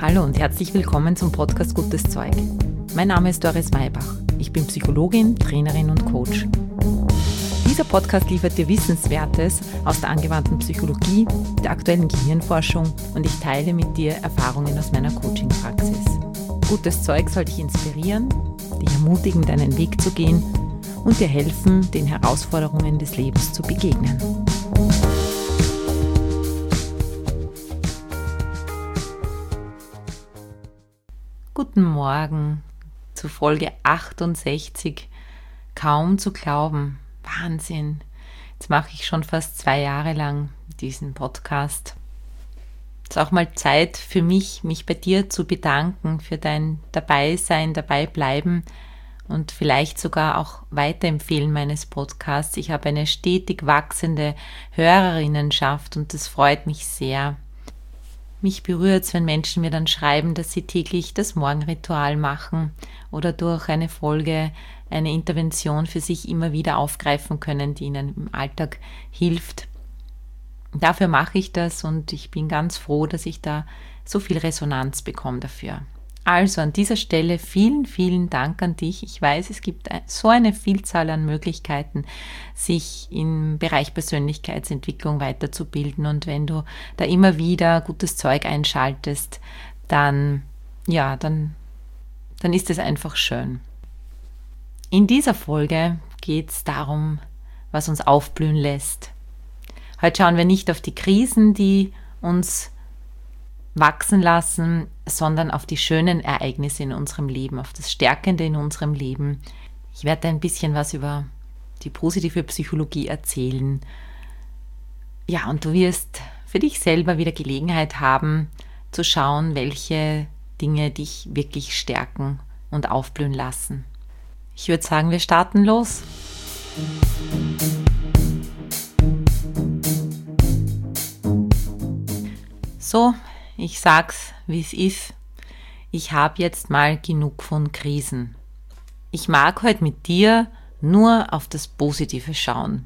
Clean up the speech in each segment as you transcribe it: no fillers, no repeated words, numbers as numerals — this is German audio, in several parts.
Hallo und herzlich willkommen zum Podcast Gutes Zeug. Mein Name ist Doris Maybach. Ich bin Psychologin, Trainerin und Coach. Dieser Podcast liefert dir Wissenswertes aus der angewandten Psychologie, der aktuellen Gehirnforschung und ich teile mit dir Erfahrungen aus meiner Coaching-Praxis. Gutes Zeug soll dich inspirieren, dich ermutigen, deinen Weg zu gehen und dir helfen, den Herausforderungen des Lebens zu begegnen. Guten Morgen zu Folge 68. Kaum zu glauben. Wahnsinn. Jetzt mache ich schon fast 2 Jahre lang diesen Podcast. Es ist auch mal Zeit für mich bei dir zu bedanken für dein Dabeisein, Dabeibleiben und vielleicht sogar auch Weiterempfehlen meines Podcasts. Ich habe eine stetig wachsende Hörerinnenschaft und das freut mich sehr. Mich berührt es, wenn Menschen mir dann schreiben, dass sie täglich das Morgenritual machen oder durch eine Folge, eine Intervention für sich immer wieder aufgreifen können, die ihnen im Alltag hilft. Dafür mache ich das und ich bin ganz froh, dass ich da so viel Resonanz bekomme dafür. Also an dieser Stelle vielen, vielen Dank an dich. Ich weiß, es gibt so eine Vielzahl an Möglichkeiten, sich im Bereich Persönlichkeitsentwicklung weiterzubilden. Und wenn du da immer wieder gutes Zeug einschaltest, dann ist es einfach schön. In dieser Folge geht es darum, was uns aufblühen lässt. Heute schauen wir nicht auf die Krisen, die uns wachsen lassen, sondern auf die schönen Ereignisse in unserem Leben, auf das Stärkende in unserem Leben. Ich werde ein bisschen was über die positive Psychologie erzählen. Ja, und du wirst für dich selber wieder Gelegenheit haben, zu schauen, welche Dinge dich wirklich stärken und aufblühen lassen. Ich würde sagen, wir starten los. So, ich sag's, wie es ist. Ich habe jetzt mal genug von Krisen. Ich mag heute mit dir nur auf das Positive schauen.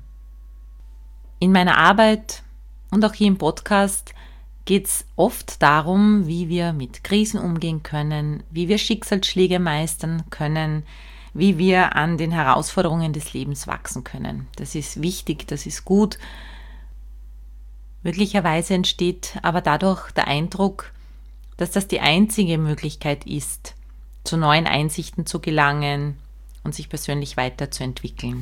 In meiner Arbeit und auch hier im Podcast geht's oft darum, wie wir mit Krisen umgehen können, wie wir Schicksalsschläge meistern können, wie wir an den Herausforderungen des Lebens wachsen können. Das ist wichtig, das ist gut. Möglicherweise entsteht aber dadurch der Eindruck, dass das die einzige Möglichkeit ist, zu neuen Einsichten zu gelangen und sich persönlich weiterzuentwickeln.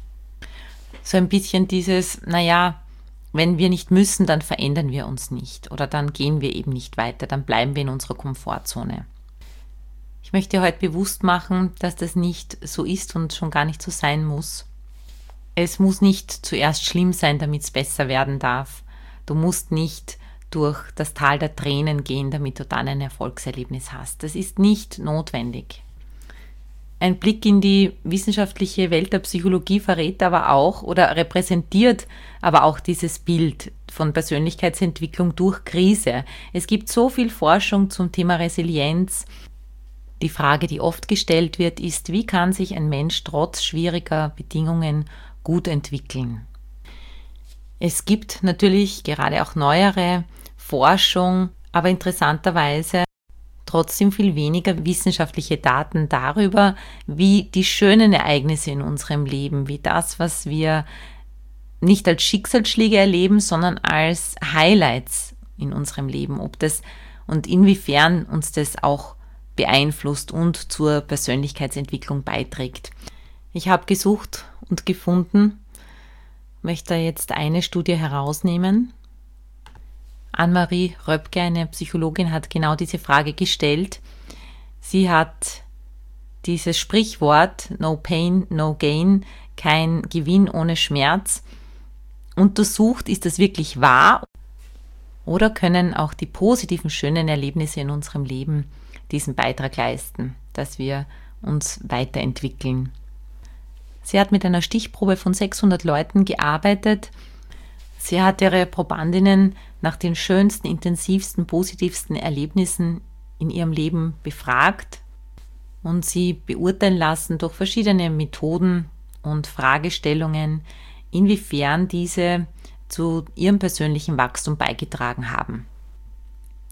So ein bisschen dieses, wenn wir nicht müssen, dann verändern wir uns nicht oder dann gehen wir eben nicht weiter, dann bleiben wir in unserer Komfortzone. Ich möchte dir heute bewusst machen, dass das nicht so ist und schon gar nicht so sein muss. Es muss nicht zuerst schlimm sein, damit es besser werden darf. Du musst nicht durch das Tal der Tränen gehen, damit du dann ein Erfolgserlebnis hast. Das ist nicht notwendig. Ein Blick in die wissenschaftliche Welt der Psychologie verrät aber auch oder repräsentiert aber auch dieses Bild von Persönlichkeitsentwicklung durch Krise. Es gibt so viel Forschung zum Thema Resilienz. Die Frage, die oft gestellt wird, ist, wie kann sich ein Mensch trotz schwieriger Bedingungen gut entwickeln? Es gibt natürlich gerade auch neuere Forschung, aber interessanterweise trotzdem viel weniger wissenschaftliche Daten darüber, wie die schönen Ereignisse in unserem Leben, wie das, was wir nicht als Schicksalsschläge erleben, sondern als Highlights in unserem Leben, ob das und inwiefern uns das auch beeinflusst und zur Persönlichkeitsentwicklung beiträgt. Ich habe gesucht und gefunden, möchte jetzt eine Studie herausnehmen. Anne-Marie Röpke, eine Psychologin, hat genau diese Frage gestellt. Sie hat dieses Sprichwort No Pain, No Gain, kein Gewinn ohne Schmerz, untersucht, ist das wirklich wahr oder können auch die positiven, schönen Erlebnisse in unserem Leben diesen Beitrag leisten, dass wir uns weiterentwickeln. Sie hat mit einer Stichprobe von 600 Leuten gearbeitet. Sie hat ihre Probandinnen nach den schönsten, intensivsten, positivsten Erlebnissen in ihrem Leben befragt und sie beurteilen lassen durch verschiedene Methoden und Fragestellungen, inwiefern diese zu ihrem persönlichen Wachstum beigetragen haben.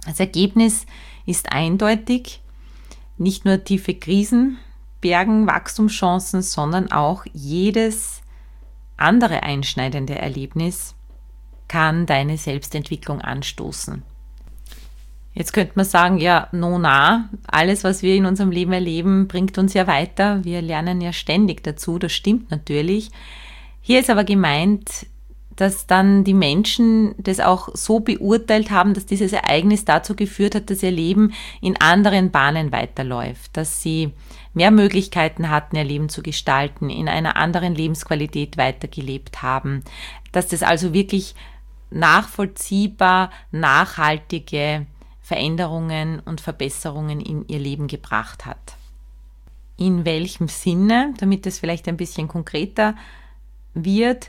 Das Ergebnis ist eindeutig, nicht nur tiefe Krisen bergen Wachstumschancen, sondern auch jedes andere einschneidende Erlebnis kann deine Selbstentwicklung anstoßen. Jetzt könnte man sagen, ja, alles, was wir in unserem Leben erleben, bringt uns ja weiter. Wir lernen ja ständig dazu, das stimmt natürlich. Hier ist aber gemeint, dass dann die Menschen das auch so beurteilt haben, dass dieses Ereignis dazu geführt hat, dass ihr Leben in anderen Bahnen weiterläuft, dass sie mehr Möglichkeiten hatten, ihr Leben zu gestalten, in einer anderen Lebensqualität weitergelebt haben, dass das also wirklich nachvollziehbar nachhaltige Veränderungen und Verbesserungen in ihr Leben gebracht hat. In welchem Sinne, damit es vielleicht ein bisschen konkreter wird,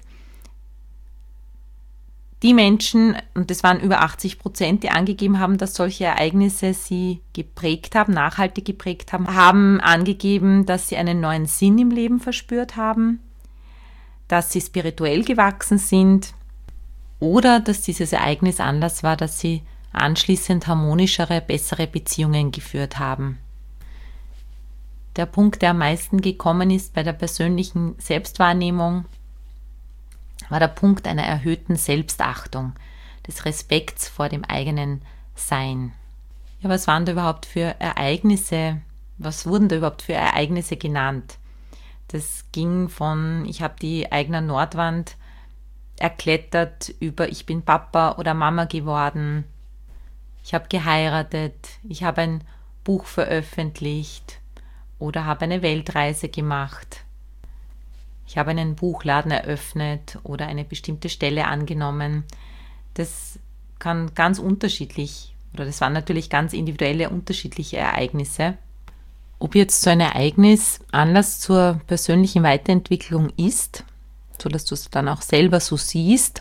die Menschen, und das waren über 80%, die angegeben haben, dass solche Ereignisse sie geprägt haben, nachhaltig geprägt haben, haben angegeben, dass sie einen neuen Sinn im Leben verspürt haben, dass sie spirituell gewachsen sind oder dass dieses Ereignis Anlass war, dass sie anschließend harmonischere, bessere Beziehungen geführt haben. Der Punkt, der am meisten gekommen ist bei der persönlichen Selbstwahrnehmung, war der Punkt einer erhöhten Selbstachtung, des Respekts vor dem eigenen Sein. Ja, was waren da überhaupt für Ereignisse? Was wurden da überhaupt für Ereignisse genannt? Das ging von, ich habe die Eigner Nordwand erklettert, über ich bin Papa oder Mama geworden, ich habe geheiratet, ich habe ein Buch veröffentlicht oder habe eine Weltreise gemacht. Ich habe einen Buchladen eröffnet oder eine bestimmte Stelle angenommen. Das kann ganz unterschiedlich, oder das waren natürlich ganz individuelle, unterschiedliche Ereignisse. Ob jetzt so ein Ereignis Anlass zur persönlichen Weiterentwicklung ist, sodass du es dann auch selber so siehst,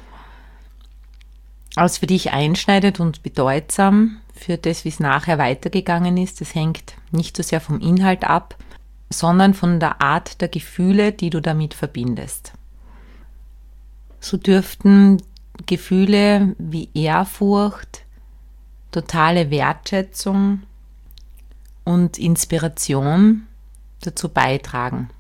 als für dich einschneidend und bedeutsam für das, wie es nachher weitergegangen ist, das hängt nicht so sehr vom Inhalt ab, sondern von der Art der Gefühle, die du damit verbindest. So dürften Gefühle wie Ehrfurcht, totale Wertschätzung und Inspiration dazu beitragen.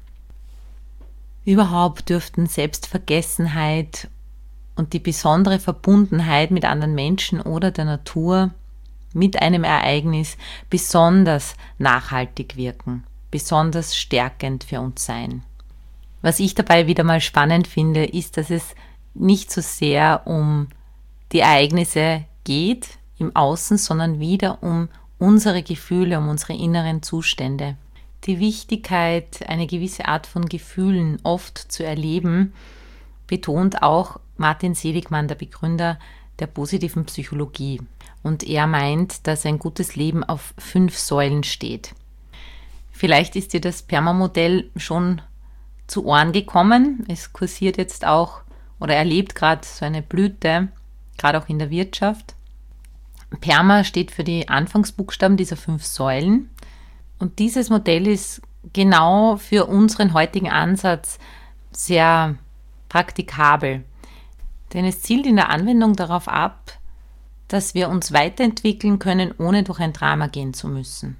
Überhaupt dürften Selbstvergessenheit und die besondere Verbundenheit mit anderen Menschen oder der Natur mit einem Ereignis besonders nachhaltig wirken, besonders stärkend für uns sein. Was ich dabei wieder mal spannend finde, ist, dass es nicht so sehr um die Ereignisse geht im Außen, sondern wieder um unsere Gefühle, um unsere inneren Zustände. Die Wichtigkeit, eine gewisse Art von Gefühlen oft zu erleben, betont auch Martin Seligmann, der Begründer der positiven Psychologie. Und er meint, dass ein gutes Leben auf 5 Säulen steht. Vielleicht ist dir das PERMA-Modell schon zu Ohren gekommen. Es kursiert jetzt auch oder erlebt gerade so eine Blüte, gerade auch in der Wirtschaft. PERMA steht für die Anfangsbuchstaben dieser 5 Säulen. Und dieses Modell ist genau für unseren heutigen Ansatz sehr praktikabel. Denn es zielt in der Anwendung darauf ab, dass wir uns weiterentwickeln können, ohne durch ein Drama gehen zu müssen.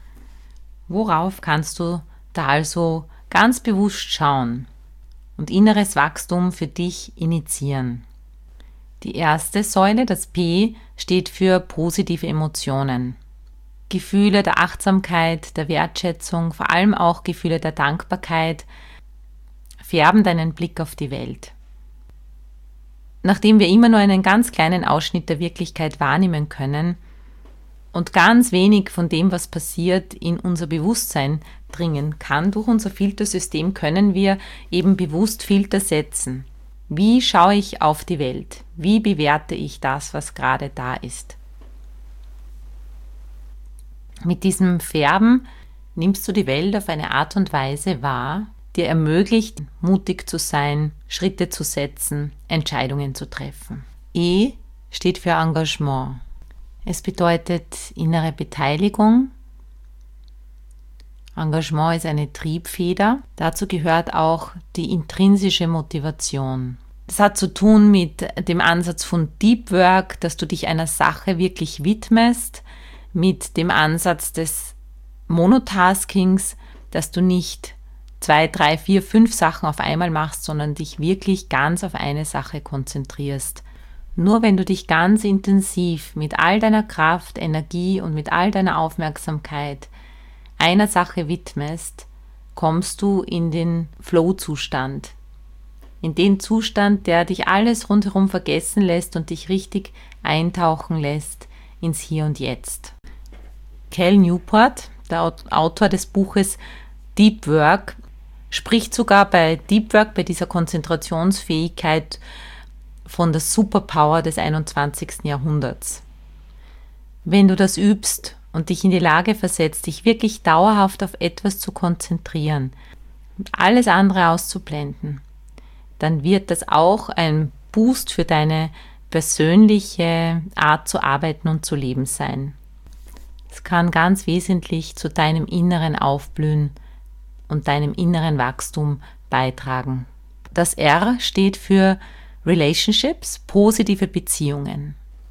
Worauf kannst du da also ganz bewusst schauen und inneres Wachstum für dich initiieren? Die erste Säule, das P, steht für positive Emotionen. Gefühle der Achtsamkeit, der Wertschätzung, vor allem auch Gefühle der Dankbarkeit, färben deinen Blick auf die Welt. Nachdem wir immer nur einen ganz kleinen Ausschnitt der Wirklichkeit wahrnehmen können und ganz wenig von dem, was passiert, in unser Bewusstsein dringen kann, durch unser Filtersystem können wir eben bewusst Filter setzen. Wie schaue ich auf die Welt? Wie bewerte ich das, was gerade da ist? Mit diesem Färben nimmst du die Welt auf eine Art und Weise wahr, dir ermöglicht, mutig zu sein, Schritte zu setzen, Entscheidungen zu treffen. E steht für Engagement. Es bedeutet innere Beteiligung. Engagement ist eine Triebfeder. Dazu gehört auch die intrinsische Motivation. Das hat zu tun mit dem Ansatz von Deep Work, dass du dich einer Sache wirklich widmest, mit dem Ansatz des Monotaskings, dass du nicht 2, 3, 4, 5 Sachen auf einmal machst, sondern dich wirklich ganz auf eine Sache konzentrierst. Nur wenn du dich ganz intensiv mit all deiner Kraft, Energie und mit all deiner Aufmerksamkeit einer Sache widmest, kommst du in den Flow-Zustand. In den Zustand, der dich alles rundherum vergessen lässt und dich richtig eintauchen lässt ins Hier und Jetzt. Cal Newport, der Autor des Buches Deep Work, spricht sogar bei Deep Work, bei dieser Konzentrationsfähigkeit, von der Superpower des 21. Jahrhunderts. Wenn du das übst und dich in die Lage versetzt, dich wirklich dauerhaft auf etwas zu konzentrieren und alles andere auszublenden, dann wird das auch ein Boost für deine persönliche Art zu arbeiten und zu leben sein. Es kann ganz wesentlich zu deinem inneren Aufblühen und deinem inneren Wachstum beitragen. Das R steht für Relationships, positive Beziehungen.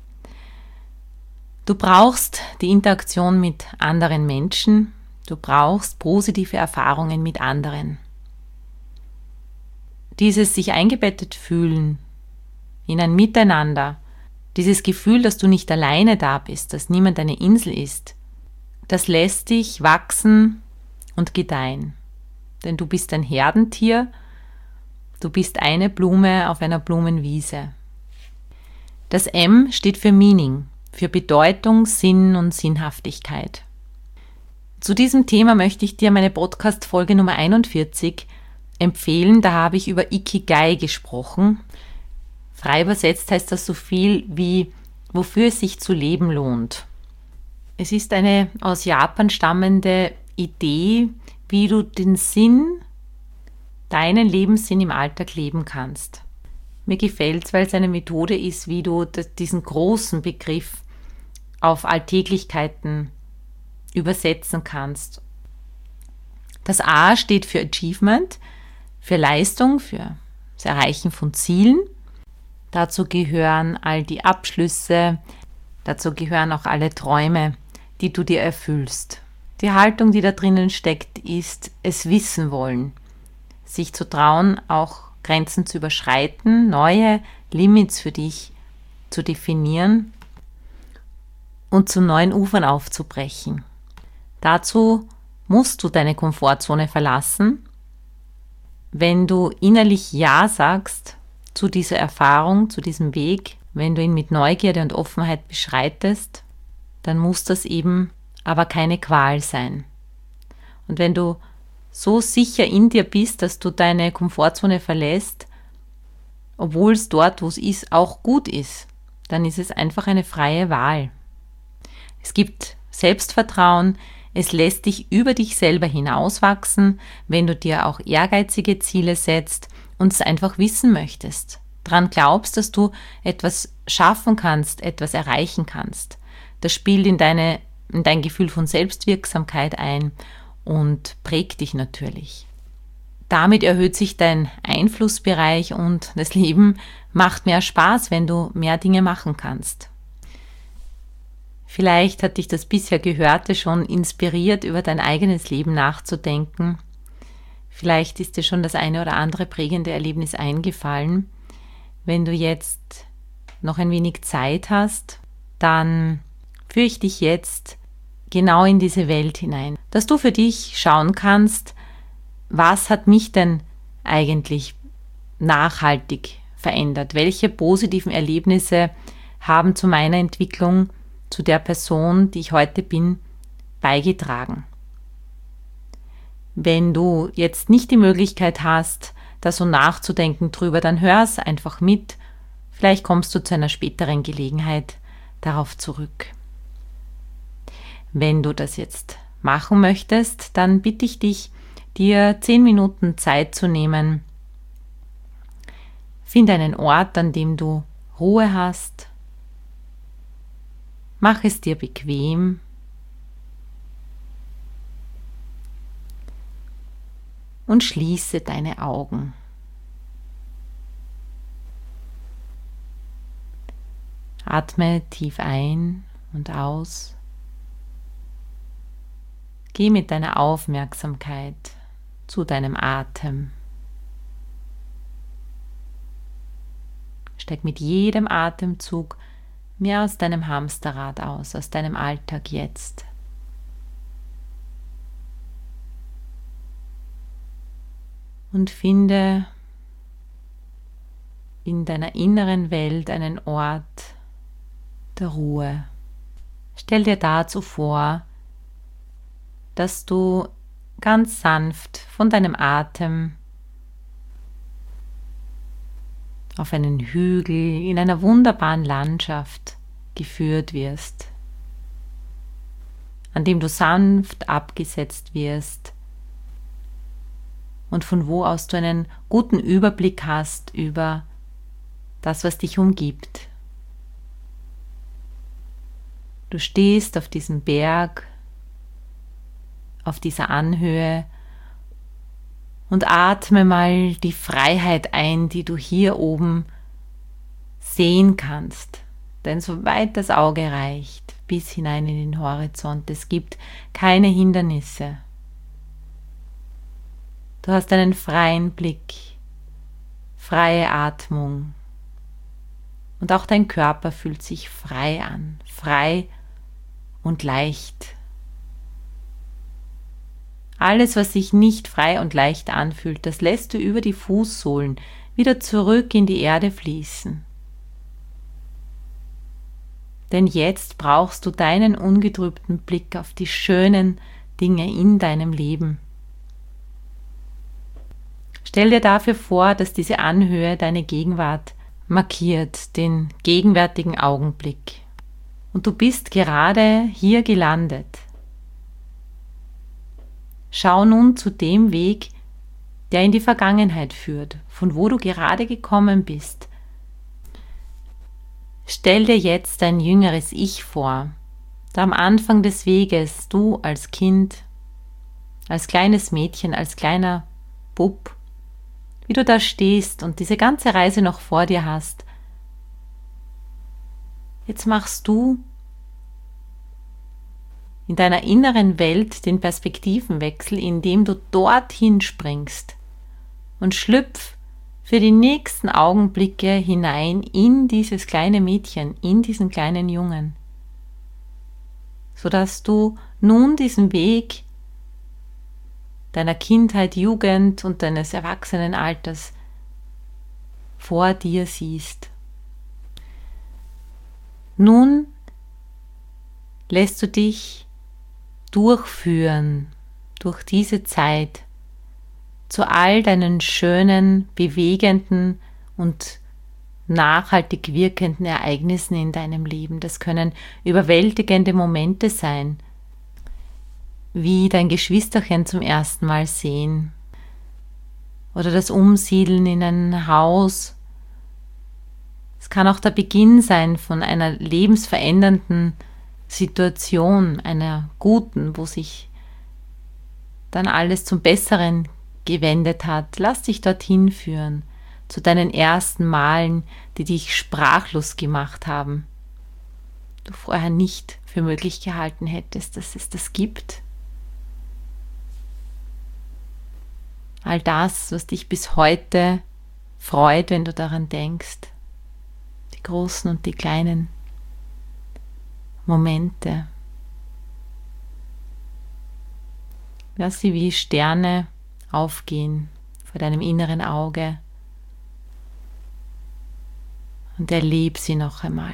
Du brauchst die Interaktion mit anderen Menschen, du brauchst positive Erfahrungen mit anderen. Dieses sich eingebettet fühlen in ein Miteinander, dieses Gefühl, dass du nicht alleine da bist, dass niemand eine Insel ist, das lässt dich wachsen und gedeihen. Denn du bist ein Herdentier, du bist eine Blume auf einer Blumenwiese. Das M steht für Meaning, für Bedeutung, Sinn und Sinnhaftigkeit. Zu diesem Thema möchte ich dir meine Podcast-Folge Nummer 41 empfehlen. Da habe ich über Ikigai gesprochen. Frei übersetzt heißt das so viel wie, wofür es sich zu leben lohnt. Es ist eine aus Japan stammende Idee, wie du den Sinn, deinen Lebenssinn im Alltag leben kannst. Mir gefällt es, weil es eine Methode ist, wie du diesen großen Begriff auf Alltäglichkeiten übersetzen kannst. Das A steht für Achievement, für Leistung, für das Erreichen von Zielen. Dazu gehören all die Abschlüsse, dazu gehören auch alle Träume, die du dir erfüllst. Die Haltung, die da drinnen steckt, ist es wissen wollen, sich zu trauen, auch Grenzen zu überschreiten, neue Limits für dich zu definieren und zu neuen Ufern aufzubrechen. Dazu musst du deine Komfortzone verlassen. Wenn du innerlich Ja sagst zu dieser Erfahrung, zu diesem Weg, wenn du ihn mit Neugierde und Offenheit beschreitest, dann muss das eben aber keine Qual sein. Und wenn du so sicher in dir bist, dass du deine Komfortzone verlässt, obwohl es dort, wo es ist, auch gut ist, dann ist es einfach eine freie Wahl. Es gibt Selbstvertrauen, es lässt dich über dich selber hinauswachsen, wenn du dir auch ehrgeizige Ziele setzt und es einfach wissen möchtest. Daran glaubst, dass du etwas schaffen kannst, etwas erreichen kannst. Das spielt in dein Gefühl von Selbstwirksamkeit ein und prägt dich natürlich. Damit erhöht sich dein Einflussbereich und das Leben macht mehr Spaß, wenn du mehr Dinge machen kannst. Vielleicht hat dich das bisher Gehörte schon inspiriert, über dein eigenes Leben nachzudenken. Vielleicht ist dir schon das eine oder andere prägende Erlebnis eingefallen. Wenn du jetzt noch ein wenig Zeit hast, dann führe ich dich jetzt genau in diese Welt hinein, dass du für dich schauen kannst, was hat mich denn eigentlich nachhaltig verändert? Welche positiven Erlebnisse haben zu meiner Entwicklung, zu der Person, die ich heute bin, beigetragen? Wenn du jetzt nicht die Möglichkeit hast, da so nachzudenken drüber, dann hör es einfach mit. Vielleicht kommst du zu einer späteren Gelegenheit darauf zurück. Wenn du das jetzt machen möchtest, dann bitte ich dich, dir 10 Minuten Zeit zu nehmen. Finde einen Ort, an dem du Ruhe hast. Mach es dir bequem. Und schließe deine Augen. Atme tief ein und aus. Geh mit deiner Aufmerksamkeit zu deinem Atem. Steig mit jedem Atemzug mehr aus deinem Hamsterrad aus deinem Alltag jetzt. Und finde in deiner inneren Welt einen Ort der Ruhe. Stell dir dazu vor, dass du ganz sanft von deinem Atem auf einen Hügel in einer wunderbaren Landschaft geführt wirst, an dem du sanft abgesetzt wirst und von wo aus du einen guten Überblick hast über das, was dich umgibt. Du stehst auf diesem Berg, auf dieser Anhöhe und atme mal die Freiheit ein, die du hier oben sehen kannst. Denn soweit das Auge reicht, bis hinein in den Horizont, es gibt keine Hindernisse. Du hast einen freien Blick, freie Atmung und auch dein Körper fühlt sich frei an, frei und leicht. Alles, was sich nicht frei und leicht anfühlt, das lässt du über die Fußsohlen wieder zurück in die Erde fließen. Denn jetzt brauchst du deinen ungetrübten Blick auf die schönen Dinge in deinem Leben. Stell dir dafür vor, dass diese Anhöhe deine Gegenwart markiert, den gegenwärtigen Augenblick. Und du bist gerade hier gelandet. Schau nun zu dem Weg, der in die Vergangenheit führt, von wo du gerade gekommen bist. Stell dir jetzt dein jüngeres Ich vor, da am Anfang des Weges du als Kind, als kleines Mädchen, als kleiner Bub, wie du da stehst und diese ganze Reise noch vor dir hast. Jetzt machst du in deiner inneren Welt den Perspektivenwechsel, indem du dorthin springst und schlüpf für die nächsten Augenblicke hinein in dieses kleine Mädchen, in diesen kleinen Jungen, sodass du nun diesen Weg deiner Kindheit, Jugend und deines Erwachsenenalters vor dir siehst. Nun lässt du dich durchführen durch diese Zeit zu all deinen schönen, bewegenden und nachhaltig wirkenden Ereignissen in deinem Leben. Das können überwältigende Momente sein, wie dein Geschwisterchen zum ersten Mal sehen oder das Umsiedeln in ein Haus. Es kann auch der Beginn sein von einer lebensverändernden Situation, einer guten, wo sich dann alles zum Besseren gewendet hat. Lass dich dorthin führen, zu deinen ersten Malen, die dich sprachlos gemacht haben. Du vorher nicht für möglich gehalten hättest, dass es das gibt. All das, was dich bis heute freut, wenn du daran denkst. Die großen und die kleinen Momente. Lass sie wie Sterne aufgehen vor deinem inneren Auge und erlebe sie noch einmal.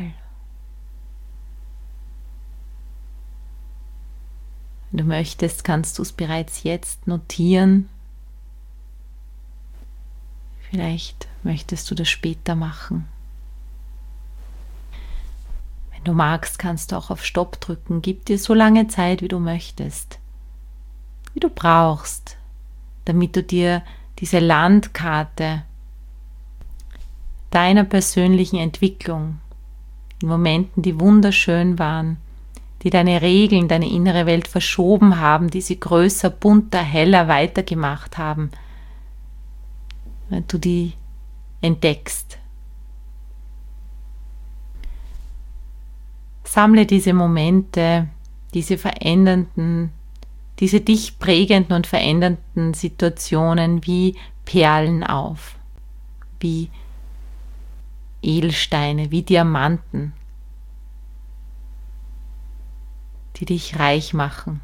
Wenn du möchtest, kannst du es bereits jetzt notieren. Vielleicht möchtest du das später machen. Wenn du magst, kannst du auch auf Stopp drücken. Gib dir so lange Zeit, wie du möchtest, wie du brauchst, damit du dir diese Landkarte deiner persönlichen Entwicklung in Momenten, die wunderschön waren, die deine Regeln, deine innere Welt verschoben haben, die sie größer, bunter, heller weitergemacht haben, wenn du die entdeckst. Sammle diese Momente, diese verändernden, diese dich prägenden und verändernden Situationen wie Perlen auf, wie Edelsteine, wie Diamanten, die dich reich machen,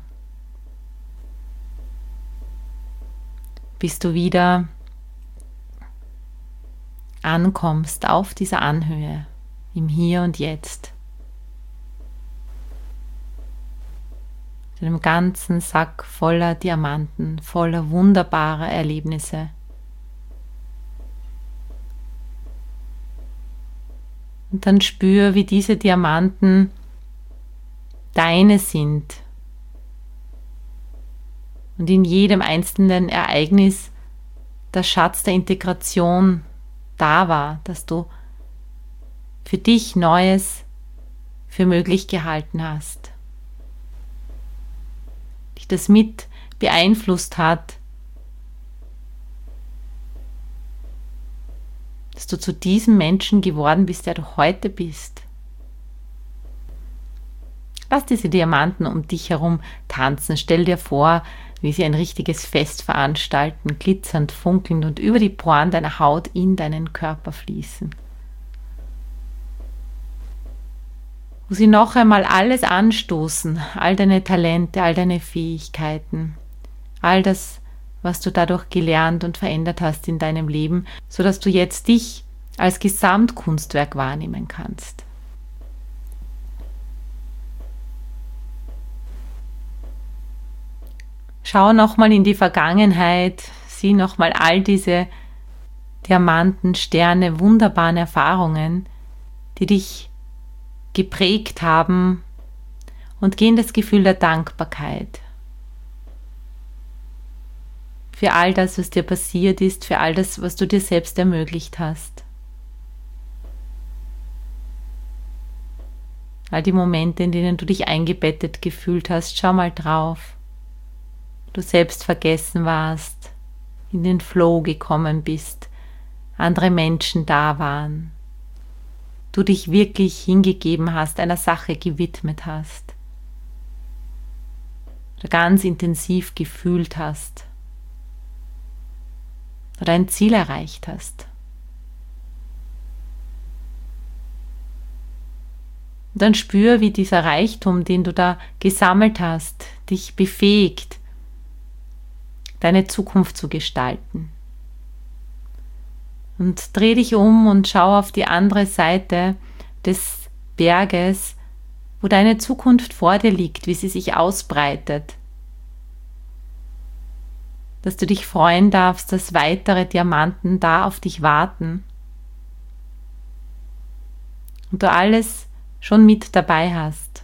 bis du wieder ankommst auf dieser Anhöhe, im Hier und Jetzt. Mit einem ganzen Sack voller Diamanten, voller wunderbarer Erlebnisse. Und dann spür, wie diese Diamanten deine sind. Und in jedem einzelnen Ereignis der Schatz der Integration da war, dass du für dich Neues für möglich gehalten hast. Dich das mit beeinflusst hat, dass du zu diesem Menschen geworden bist, der du heute bist. Lass diese Diamanten um dich herum tanzen. Stell dir vor, wie sie ein richtiges Fest veranstalten, glitzernd, funkelnd und über die Poren deiner Haut in deinen Körper fließen. Wo sie noch einmal alles anstoßen, all deine Talente, all deine Fähigkeiten, all das, was du dadurch gelernt und verändert hast in deinem Leben, sodass du jetzt dich als Gesamtkunstwerk wahrnehmen kannst. Schau nochmal in die Vergangenheit, sieh nochmal all diese Diamanten, Sterne, wunderbaren Erfahrungen, die dich geprägt haben, und geh in das Gefühl der Dankbarkeit für all das, was dir passiert ist, für all das, was du dir selbst ermöglicht hast. All die Momente, in denen du dich eingebettet gefühlt hast, schau mal drauf. Du selbst vergessen warst, in den Flow gekommen bist, andere Menschen da waren, du dich wirklich hingegeben hast, einer Sache gewidmet hast oder ganz intensiv gefühlt hast oder ein Ziel erreicht hast. Und dann spür, wie dieser Reichtum, den du da gesammelt hast, dich befähigt, deine Zukunft zu gestalten. Und dreh dich um und schau auf die andere Seite des Berges, wo deine Zukunft vor dir liegt, wie sie sich ausbreitet. Dass du dich freuen darfst, dass weitere Diamanten da auf dich warten. Und du alles schon mit dabei hast,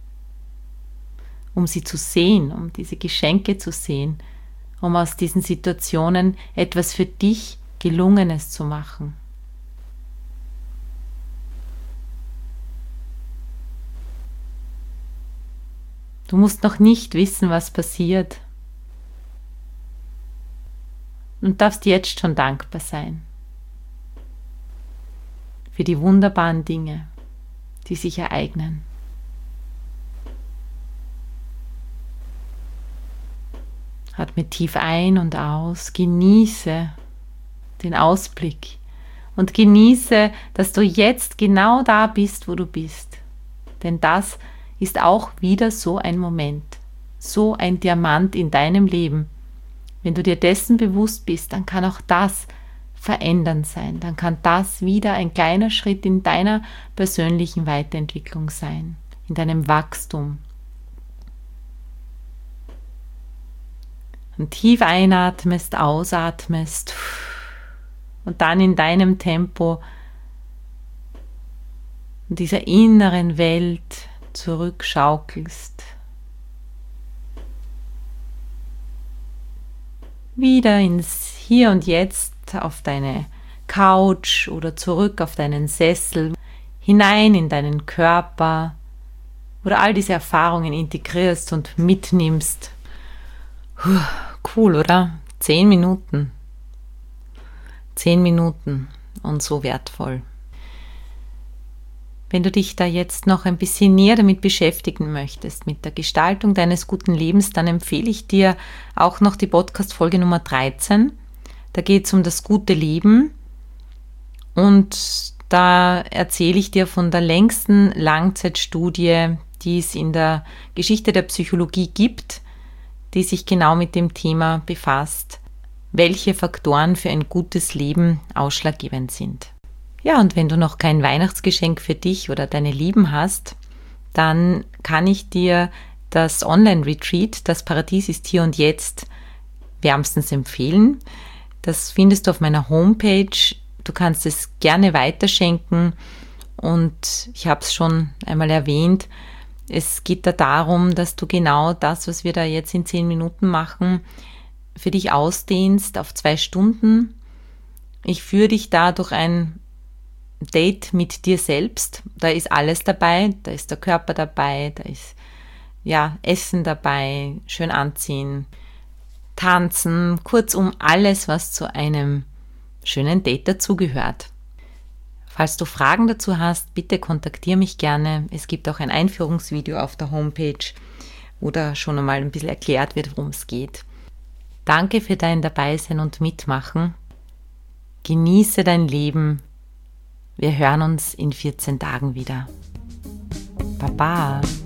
um sie zu sehen, um diese Geschenke zu sehen, um aus diesen Situationen etwas für dich Gelungenes zu machen. Du musst noch nicht wissen, was passiert, und darfst jetzt schon dankbar sein für die wunderbaren Dinge, die sich ereignen. Atme tief ein und aus, genieße den Ausblick und genieße, dass du jetzt genau da bist, wo du bist. Denn das ist auch wieder so ein Moment, so ein Diamant in deinem Leben. Wenn du dir dessen bewusst bist, dann kann auch das verändernd sein. Dann kann das wieder ein kleiner Schritt in deiner persönlichen Weiterentwicklung sein, in deinem Wachstum. Und tief einatmest, ausatmest und dann in deinem Tempo in dieser inneren Welt zurückschaukelst. Wieder ins Hier und Jetzt auf deine Couch oder zurück auf deinen Sessel, hinein in deinen Körper, wo du all diese Erfahrungen integrierst und mitnimmst. Cool, oder? 10 Minuten. 10 Minuten und so wertvoll. Wenn du dich da jetzt noch ein bisschen näher damit beschäftigen möchtest, mit der Gestaltung deines guten Lebens, dann empfehle ich dir auch noch die Podcast-Folge Nummer 13. Da geht es um das gute Leben und da erzähle ich dir von der längsten Langzeitstudie, die es in der Geschichte der Psychologie gibt, die sich genau mit dem Thema befasst, welche Faktoren für ein gutes Leben ausschlaggebend sind. Ja, und wenn du noch kein Weihnachtsgeschenk für dich oder deine Lieben hast, dann kann ich dir das Online-Retreat, das Paradies ist hier und jetzt, wärmstens empfehlen. Das findest du auf meiner Homepage. Du kannst es gerne weiterschenken und ich habe es schon einmal erwähnt, es geht da darum, dass du genau das, was wir da jetzt in 10 Minuten machen, für dich ausdehnst auf 2 Stunden. Ich führe dich da durch ein Date mit dir selbst. Da ist alles dabei, da ist der Körper dabei, da ist Essen dabei, schön anziehen, tanzen, kurzum alles, was zu einem schönen Date dazugehört. Falls du Fragen dazu hast, bitte kontaktiere mich gerne. Es gibt auch ein Einführungsvideo auf der Homepage, wo da schon einmal ein bisschen erklärt wird, worum es geht. Danke für dein Dabeisein und Mitmachen. Genieße dein Leben. Wir hören uns in 14 Tagen wieder. Baba!